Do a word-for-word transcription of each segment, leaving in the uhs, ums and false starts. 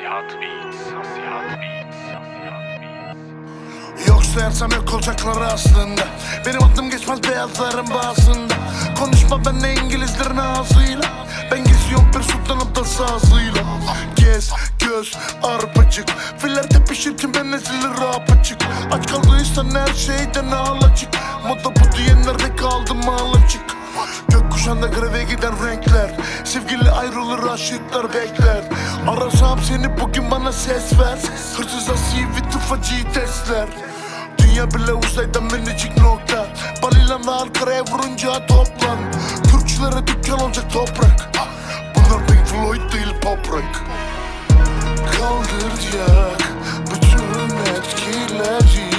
Nasihat Beats, Nasihat Beats, Nasihat Beats. Yoksa yarsam yok olacakları aslında. Benim aklım geçmez beyazların bazında. Konuşma benle İngilizlerin ağzıyla. Ben geziyorum bir sultanım da sazıyla. Gez, göz, arpacık. Filler tepişirken ben nezili rap açık. Aç kaldıysan her şeyden ağlacık. Moda bu diyenlerde kaldım ağlacık. Gökkuşağında greve giden renkler. Sevgili ayrılır, aşıklar bekler. Arasam seni bugün bana ses ver. Hırsız asi ve tıfacı testler. Dünya bile uzayda minicik nokta. Balilanla Ankara'ya vurunca toplan. Türkçülere dükkan olacak toprak. Bunlar Pink Floyd değil pop rock. Kaldıracak bütün etkileri.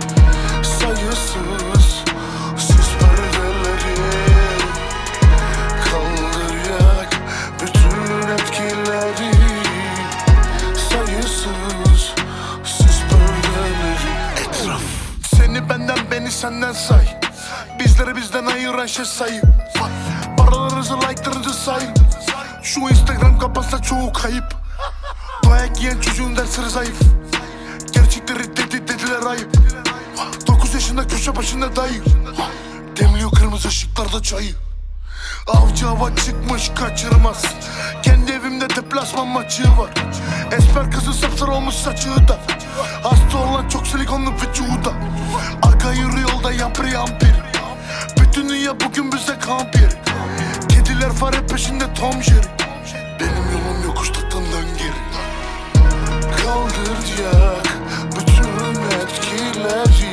Sayısız sis perdeleri. Kaldıracak bütün etkileri. Sayısız sis perdeleri. Etraf seni benden, beni senden say. Bizleri bizden ayıran şey sayı. Paralarınızı, like'larınızı sayın. Şu Instagram kapansa çoğu kayıp. Dayak yiyen çocuğun dersleri zayıf. Gerçekleri dedi dediler ayıp. Dokuz yaşında köşe başında dayı. Demliyor kırmızı ışıklarda çayı. Avcı hava çıkmış kaçırmaz. Kendi evimde deplasman maçı var. Esmer kızın sapsarı olmuş saçı da. Hasta olan çok silikonlu vücuda. Arka yürü yolda yampir yampir. Bütün dünya bugün bize kamp yeri. Kediler fare peşinde Tom Jerry. Benim yolum yokuştaktan dön geri. Kaldıracak bütün etkileri.